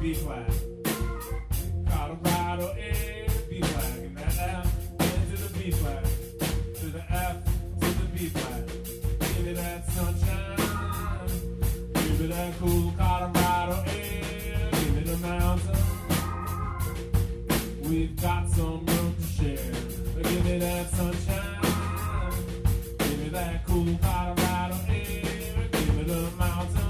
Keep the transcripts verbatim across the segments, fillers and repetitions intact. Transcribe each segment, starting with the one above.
B flat. Colorado A to B flat. And that F into the B flat. To the F to the B flat. Give me that sunshine. Give me that cool Colorado air. Give me the mountain. We've got some room to share. Give me that sunshine. Give me that cool Colorado air. Give me the mountain.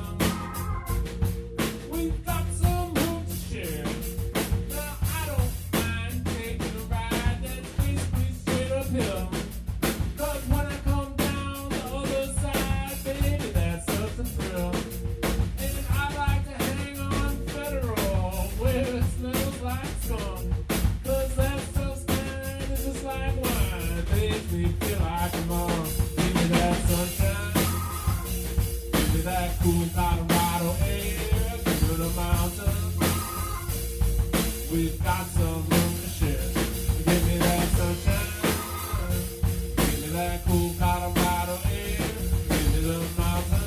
We've got some room to share. Now I don't mind taking a ride that's basically straight uphill. Cause when I come down the other side, baby, that's such a thrill. And I like to hang on Federal where it smells like skunk. Cause that stuff's kind is just like wine. Makes me feel like I'm on. Give me that sunshine. Give me that cool Colorado air. Give me the mountain. We've got some room to share. Give me that sunshine. Give me that cool Colorado air. Give me the mountain.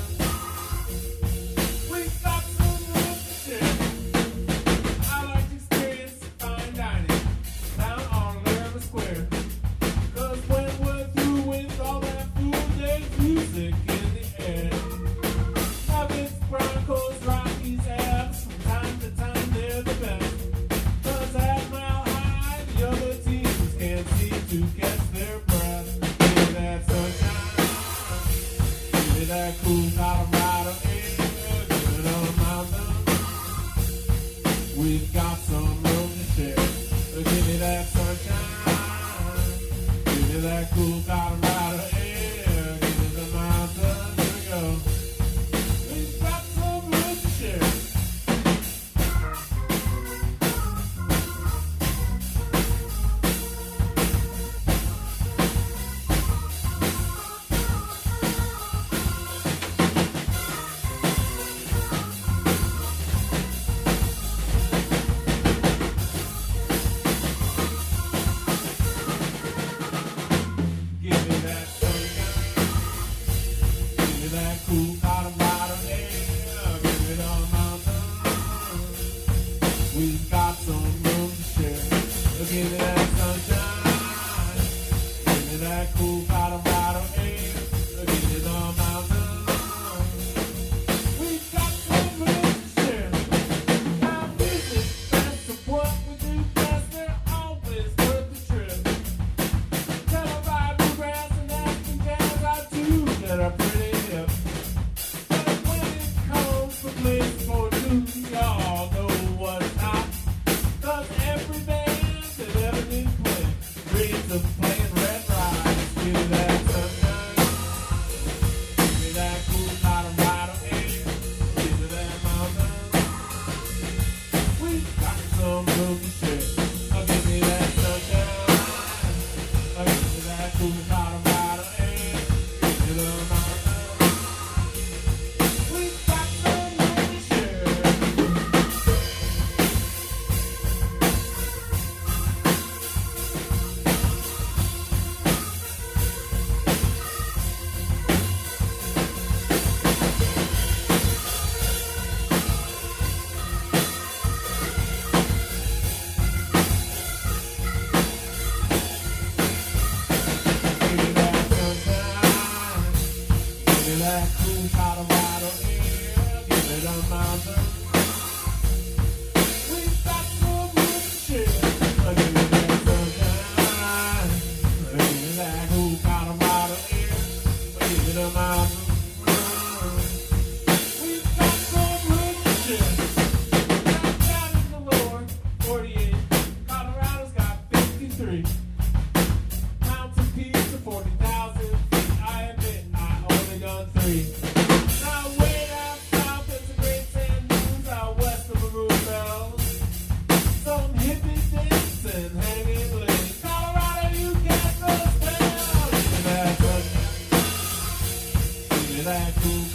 We've got some room to share. I like to experience fine dining down on Lerma Square. Cause when we're through with all that food, there's music in the air. Nuggets, Broncos, Rockies, Avs, from time to time they're the best. Cause at Mile High, the other teams can't seem to catch their breath. Give me that sunshine. Give me that cool Colorado air. Give me the mountain. We've got some room to share. Give me that sunshine. Give me that cool Colorado air. Give me the mountain. Here we go. We've got some room to share. Give me that sunshine. Give me that cool Colorado air. Give me the mountain. We've got some room to share. Give me that sunshine. Give me that cool Colorado air. Give me the mountain. We've got some room to share. Now music, that's what we do best. They're always worth the trip. Tell a ride bluegrass and Aspen jazz I do that are pretty hip. But when it comes to place for news, y'all know what's hot. Cause every band that ever did play dreams of playing Red Rocks. Give me that sunshine. Give me that cool Colorado air. Give me that mountain. We've got some room to share. Oh, give me that sunshine. Oh, give me that cool Colorado air. Give me the mountain. We've got some room to share. Give me that sunshine. Give me that cool Colorado air. Give me the mountain. We've got some room to share. Oh, give me that sunshine. Give me that cool Colorado air. Oh, give me the mountain. We've got some room to share. Now down in the lower forty-eight, Colorado's got fifty-three. Mountain peaks of forty thousand feet. I admit I only done three. Now way down south there's the great sand dunes out west of the Roosevelt. Some hippie dancing, hanging late. Colorado, you can't go down. Give me that sunshine. Give me that cool